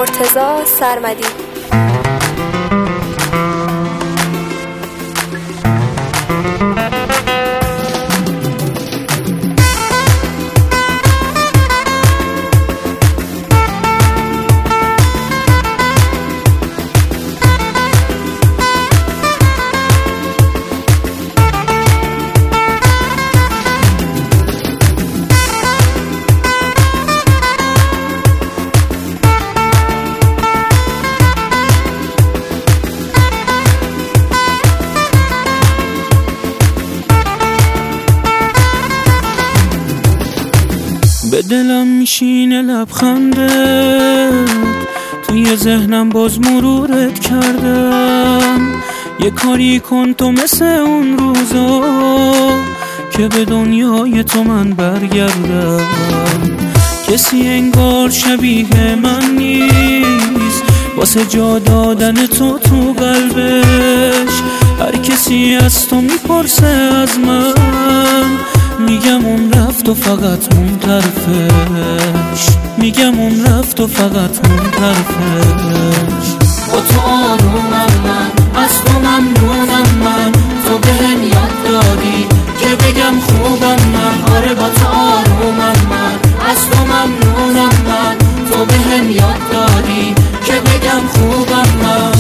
مرتضی سرمدی. به دلم میشینه لبخندت، توی ذهنم باز مرورت کردم. یه کاری کن تو مثل اون روزا که به دنیای تو من برگردم. کسی انگار شبیه من نیست واسه جا دادن تو قلبش. هر کسی از تو میپرسه از من، میگم اون رفت و فقط مون طرفش. میگم اون رفت و فقط مون طرفش. با تو آرومم من، از تو ممنونم من. تو بهم یاد دادی که بگم خوبم من. آره با تو آرومم من، از تو ممنونم من. تو بهم یاد دادی که بگم خوبم من.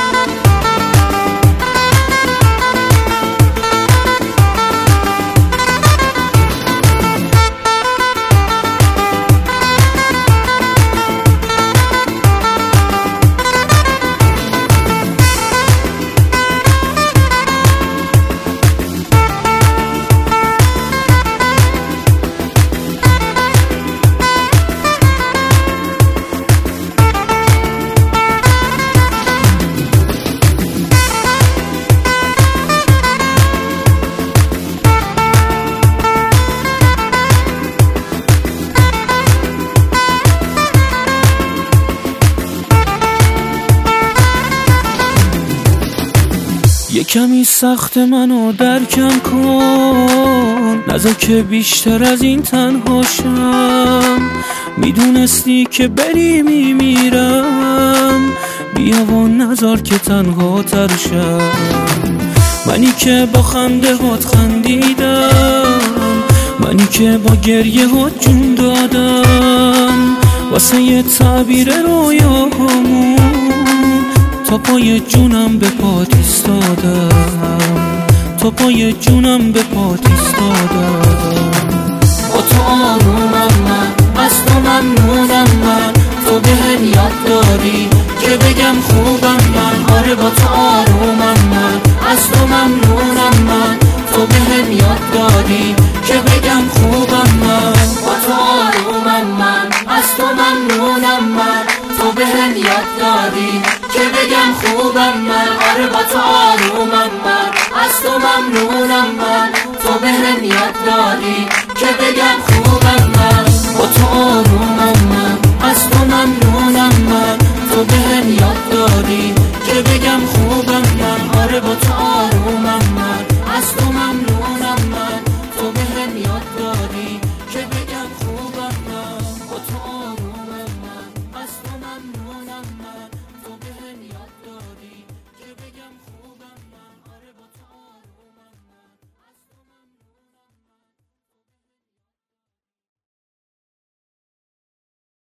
یه کمی سخت منو درکم کن، نذار که بیشتر از این تنها شم. میدونستی که بری میمیرم، بیا و نذار که تنها تر شم. منی که با خنده هات خندیدم، منی که با گریه هات جون دادم. واسه یه تعبیر رویاهامون تا پای جونم به پات ایستادم. تا پای جونم به پات ایستادم. با تو آرومم من، از تو ممنونم من. تو بهم یاد دادی که بگم خوبم من. آره با تو آرومم من، از تو ممنونم من. تو بهم یاد دادی که بگم خوبم من. با تو آرومم من، از تو ممنونم من. تو بهم یاد دادی که بگم خوبم من. آره با تو آرومم من، از تو ممنونم من. تو بهم یاد دادی